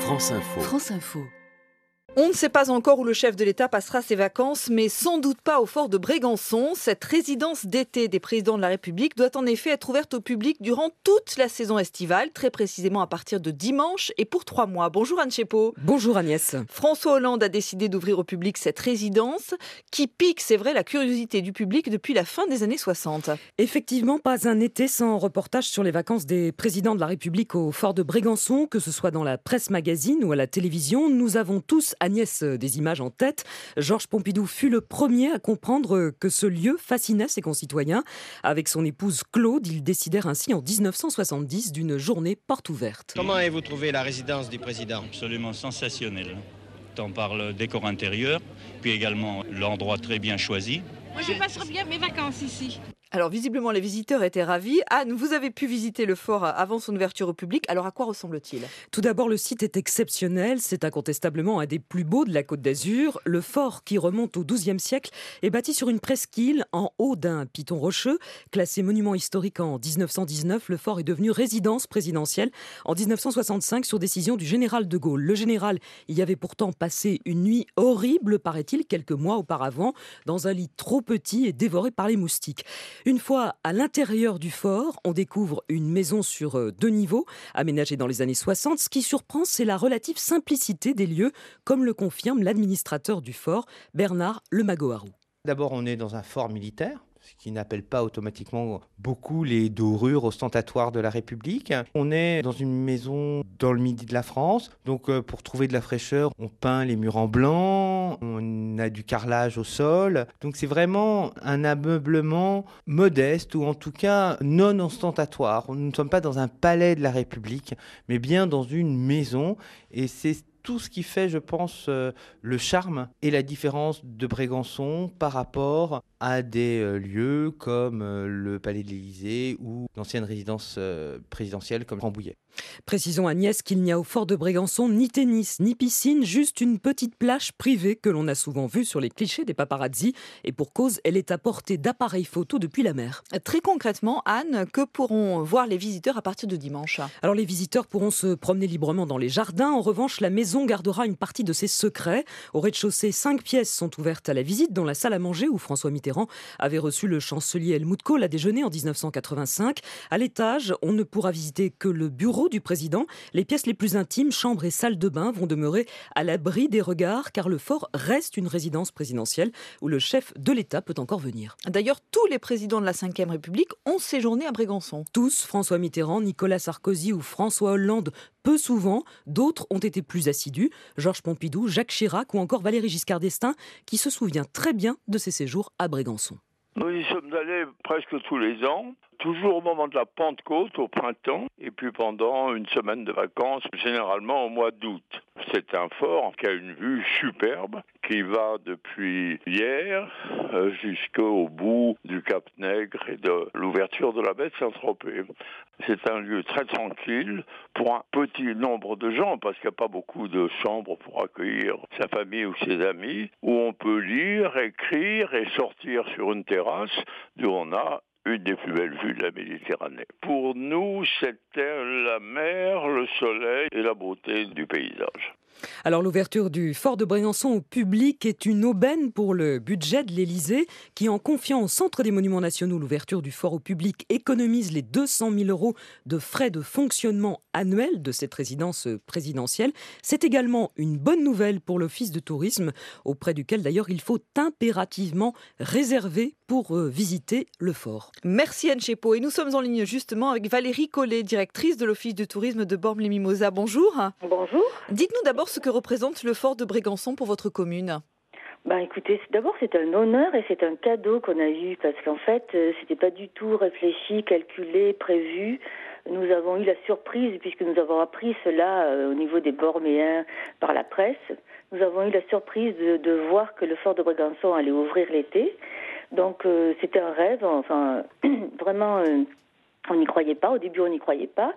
France Info. France Info. On ne sait pas encore où le chef de l'État passera ses vacances, mais sans doute pas au fort de Brégançon. Cette résidence d'été des présidents de la République doit en effet être ouverte au public durant toute la saison estivale, très précisément à partir de dimanche et pour 3 mois. Bonjour Anne Chepot. Bonjour Agnès. François Hollande a décidé d'ouvrir au public cette résidence qui pique, c'est vrai, la curiosité du public depuis la fin des années 60. Effectivement, pas un été sans reportage sur les vacances des présidents de la République au fort de Brégançon, que ce soit dans la presse magazine ou à la télévision. Nous avons tous, Agnès, des images en tête. Georges Pompidou fut le premier à comprendre que ce lieu fascinait ses concitoyens. Avec son épouse Claude, ils décidèrent ainsi en 1970 d'une journée porte ouverte. Comment avez-vous trouvé la résidence du président ? Absolument sensationnel. On parle décor intérieur, puis également l'endroit très bien choisi. Moi, je passerai bien mes vacances ici. Alors visiblement les visiteurs étaient ravis. Anne, vous avez pu visiter le fort avant son ouverture au public. Alors à quoi ressemble-t-il ? Tout d'abord, le site est exceptionnel. C'est incontestablement un des plus beaux de la Côte d'Azur. Le fort, qui remonte au XIIe siècle, est bâti sur une presqu'île en haut d'un piton rocheux. Classé monument historique en 1919, le fort est devenu résidence présidentielle en 1965 sur décision du général de Gaulle. Le général y avait pourtant passé une nuit horrible, paraît-il, quelques mois auparavant, dans un lit trop petit et dévoré par les moustiques. Une fois à l'intérieur du fort, on découvre une maison sur 2 niveaux, aménagée dans les années 60. Ce qui surprend, c'est la relative simplicité des lieux, comme le confirme l'administrateur du fort, Bernard Lemagoharou. D'abord, on est dans un fort militaire, ce qui n'appelle pas automatiquement beaucoup les dorures ostentatoires de la République. On est dans une maison dans le midi de la France, donc pour trouver de la fraîcheur, on peint les murs en blanc, on a du carrelage au sol. Donc c'est vraiment un ameublement modeste ou en tout cas non ostentatoire. Nous ne sommes pas dans un palais de la République, mais bien dans une maison, et c'est tout ce qui fait, je pense, le charme et la différence de Brégançon par rapport à des lieux comme le Palais de l'Élysée ou l'ancienne résidence présidentielle comme Rambouillet. Précisons, Agnès, qu'il n'y a au fort de Brégançon ni tennis, ni piscine, juste une petite plage privée que l'on a souvent vue sur les clichés des paparazzis. Et pour cause, elle est à portée d'appareils photo depuis la mer. Très concrètement, Anne, que pourront voir les visiteurs à partir de dimanche ? Alors les visiteurs pourront se promener librement dans les jardins. En revanche, la maison gardera une partie de ses secrets. Au rez-de-chaussée, 5 pièces sont ouvertes à la visite, dont la salle à manger où François Mitterrand avait reçu le chancelier Helmut Kohl à déjeuner en 1985. À l'étage, on ne pourra visiter que le bureau du président. Les pièces les plus intimes, chambres et salles de bain, vont demeurer à l'abri des regards, car le fort reste une résidence présidentielle où le chef de l'État peut encore venir. D'ailleurs, tous les présidents de la Ve République ont séjourné à Brégançon. Tous, François Mitterrand, Nicolas Sarkozy ou François Hollande, peu souvent. D'autres ont été plus assidus, Georges Pompidou, Jacques Chirac ou encore Valéry Giscard d'Estaing, qui se souvient très bien de ses séjours à Brégançon. Nous y sommes allés presque tous les ans, toujours au moment de la Pentecôte, au printemps, et puis pendant une semaine de vacances, généralement au mois d'août. C'est un fort qui a une vue superbe, qui va depuis hier jusqu'au bout du Cap Nègre et de l'ouverture de la baie de Saint-Tropez. C'est un lieu très tranquille pour un petit nombre de gens, parce qu'il n'y a pas beaucoup de chambres pour accueillir sa famille ou ses amis, où on peut lire, écrire et sortir sur une terrasse d'où on a une des plus belles vues de la Méditerranée. Pour nous, c'était la mer, le soleil et la beauté du paysage. Alors l'ouverture du fort de Brégançon au public est une aubaine pour le budget de l'Élysée qui, en confiant au Centre des Monuments Nationaux l'ouverture du fort au public, économise les 200 000 € de frais de fonctionnement annuels de cette résidence présidentielle. C'est également une bonne nouvelle pour l'Office de tourisme, auprès duquel d'ailleurs il faut impérativement réserver pour visiter le fort. Merci Anne Chepot. Et nous sommes en ligne justement avec Valérie Collet, directrice de l'Office de tourisme de Bormes-les-Mimosas. Bonjour. Bonjour. Dites-nous d'abord ce que représente le fort de Brégançon pour votre commune. Écoutez, d'abord c'est un honneur et c'est un cadeau qu'on a eu parce qu'en fait c'était pas du tout réfléchi, calculé, prévu. Nous avons eu la surprise, puisque nous avons appris cela au niveau des Borméens par la presse. Nous avons eu la surprise de voir que le fort de Brégançon allait ouvrir l'été. Donc c'était un rêve, enfin vraiment on n'y croyait pas, au début on n'y croyait pas.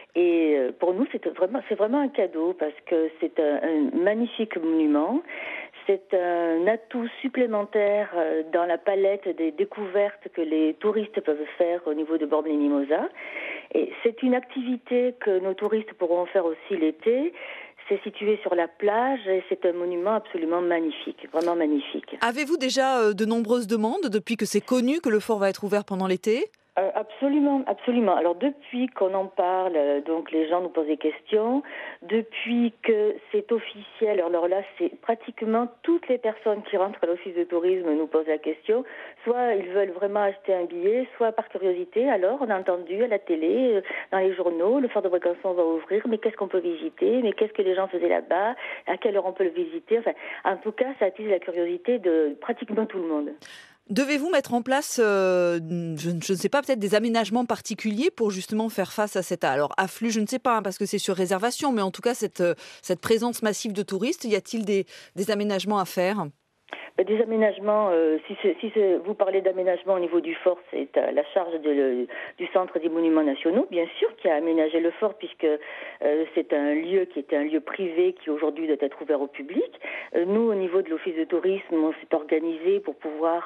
Et pour nous c'est vraiment un cadeau parce que c'est un magnifique monument. C'est un atout supplémentaire dans la palette des découvertes que les touristes peuvent faire au niveau de Bormes-les-Mimosas. Et c'est une activité que nos touristes pourront faire aussi l'été. C'est situé sur la plage et c'est un monument absolument magnifique, vraiment magnifique. Avez-vous déjà de nombreuses demandes depuis que c'est connu que le fort va être ouvert pendant l'été ? Absolument, absolument. Alors depuis qu'on en parle, donc les gens nous posent des questions. Depuis que c'est officiel, alors là c'est pratiquement toutes les personnes qui rentrent à l'office de tourisme nous posent la question. Soit ils veulent vraiment acheter un billet, soit par curiosité. Alors on a entendu à la télé, dans les journaux, le fort de Brégançon va ouvrir, mais qu'est-ce qu'on peut visiter ? Mais qu'est-ce que les gens faisaient là-bas ? À quelle heure on peut le visiter ? Enfin, en tout cas, ça attise la curiosité de pratiquement tout le monde. Devez-vous mettre en place, je ne sais pas, peut-être des aménagements particuliers pour justement faire face à cet afflux, je ne sais pas, parce que c'est sur réservation, mais en tout cas cette présence massive de touristes, y a-t-il des aménagements à faire ? Des aménagements, vous parlez d'aménagement au niveau du fort, c'est à la charge du Centre des Monuments Nationaux, bien sûr, qui a aménagé le fort, puisque c'est un lieu qui était un lieu privé qui aujourd'hui doit être ouvert au public. Nous, au niveau de l'Office de tourisme, on s'est organisé pour pouvoir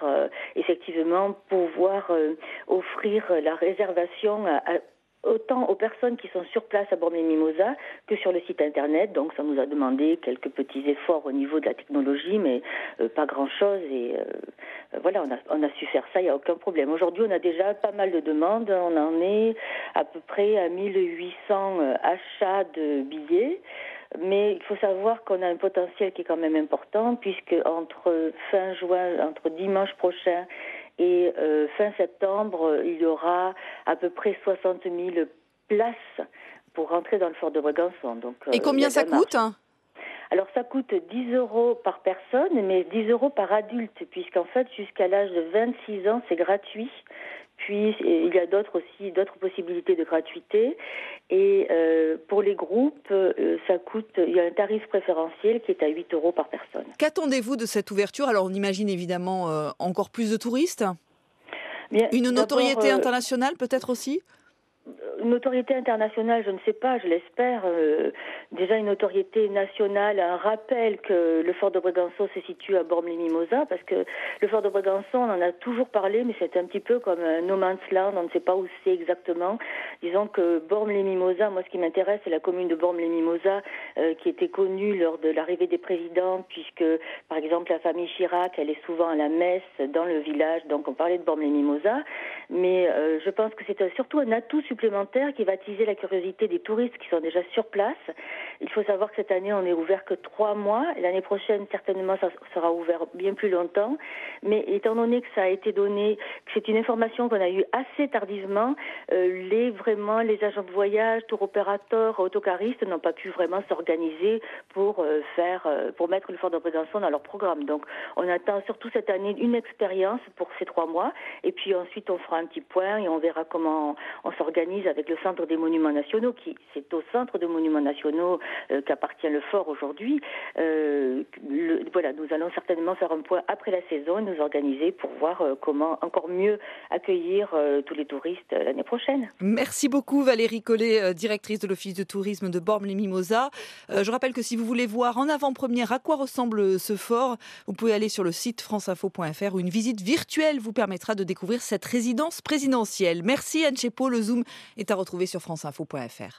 offrir la réservation autant aux personnes qui sont sur place à Bormes-les-Mimosas que sur le site internet. Donc ça nous a demandé quelques petits efforts au niveau de la technologie, mais pas grand-chose. Et voilà, on a su faire ça, il n'y a aucun problème. Aujourd'hui, on a déjà pas mal de demandes. On en est à peu près à 1800 achats de billets. Mais il faut savoir qu'on a un potentiel qui est quand même important, puisque entre fin juin, entre dimanche prochain et fin septembre, il y aura à peu près 60 000 places pour rentrer dans le fort de Brégançon. Donc, et combien ça coûte ? Alors ça coûte 10 € par personne, mais 10 € par adulte, puisqu'en fait jusqu'à l'âge de 26 ans c'est gratuit. Puis il y a d'autres possibilités de gratuité. Et pour les groupes, il y a un tarif préférentiel qui est à 8 € par personne. Qu'attendez-vous de cette ouverture ? Alors on imagine évidemment encore plus de touristes. Bien, une notoriété internationale peut-être aussi ? Une notoriété internationale, je ne sais pas, je l'espère. Déjà une notoriété nationale, un rappel que le fort de Brégançon se situe à Bormes-les-Mimosas, parce que le fort de Brégançon, on en a toujours parlé, mais c'est un petit peu comme un no man's land, on ne sait pas où c'est exactement. Disons que Bormes-les-Mimosas, moi ce qui m'intéresse, c'est la commune de Bormes-les-Mimosas, qui était connue lors de l'arrivée des présidents, puisque par exemple la famille Chirac, elle est souvent à la messe dans le village, donc on parlait de Bormes-les-Mimosas, mais je pense que c'est surtout un atout supplémentaire qui va attiser la curiosité des touristes qui sont déjà sur place. Il faut savoir que cette année, on n'est ouvert que 3 mois. L'année prochaine, certainement, ça sera ouvert bien plus longtemps. Mais étant donné que ça a été donné, que c'est une information qu'on a eue assez tardivement, les agents de voyage, tour opérateurs, autocaristes n'ont pas pu vraiment s'organiser pour mettre le fort de Brégançon dans leur programme. Donc, on attend surtout cette année une expérience pour ces 3 mois. Et puis ensuite, on fera un petit point et on verra comment on s'organise avec le Centre des Monuments Nationaux, c'est au Centre des Monuments Nationaux qu'appartient le fort aujourd'hui. Voilà, nous allons certainement faire un point après la saison et nous organiser pour voir comment encore mieux accueillir tous les touristes l'année prochaine. Merci beaucoup Valérie Collet, directrice de l'Office de tourisme de Bormes-les-Mimosas. Je rappelle que si vous voulez voir en avant-première à quoi ressemble ce fort, vous pouvez aller sur le site franceinfo.fr où une visite virtuelle vous permettra de découvrir cette résidence présidentielle. Merci Anne Chepot, le Zoom est à retrouver sur franceinfo.fr.